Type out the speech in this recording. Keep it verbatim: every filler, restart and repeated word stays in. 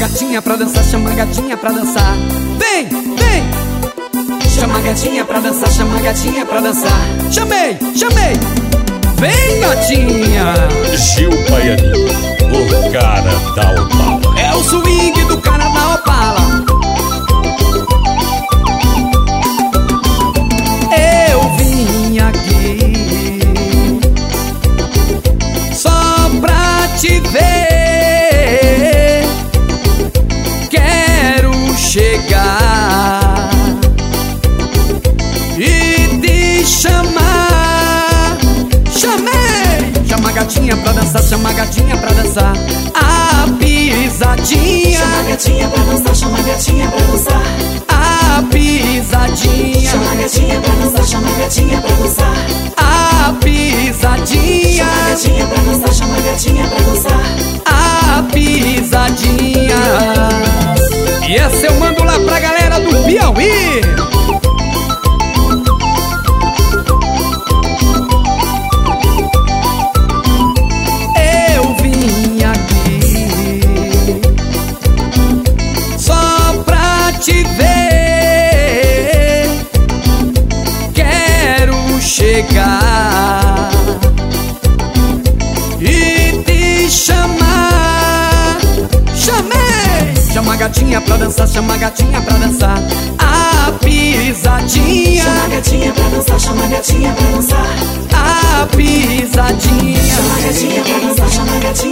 gatinha pra dançar, chama a gatinha pra dançar. Vem, vem! Chama a gatinha pra dançar, chama a gatinha pra dançar. Chamei, chamei! Vem, gatinha! Gil Baianinho, o cara da Opala. É o swing do cara da Opala. Eu vim aqui só pra te ver. Quero chegar e te chamar. Chamei! Chama a gatinha pra dançar, chama a gatinha pra dançar. A pisadinha. Chama a gatinha pra dançar, chama a gatinha pra dançar. A pisadinha. Chama a gatinha pra dançar, chama a gatinha pra dançar. A pisadinha. Chama a gatinha pra dançar, chama a gatinha pra dançar. A pisadinha. E essa eu mando lá pra galera do Piauí. Eu vim aqui só pra te ver. Quero chegar e te chamar. Chamei! Chama a gatinha pra dançar, chama a gatinha pra dançar. A pisadinha. Chama a gatinha pra dançar, chama a gatinha pra dançar. A pisadinha. Chama a gatinha pra dançar, chama a gatinha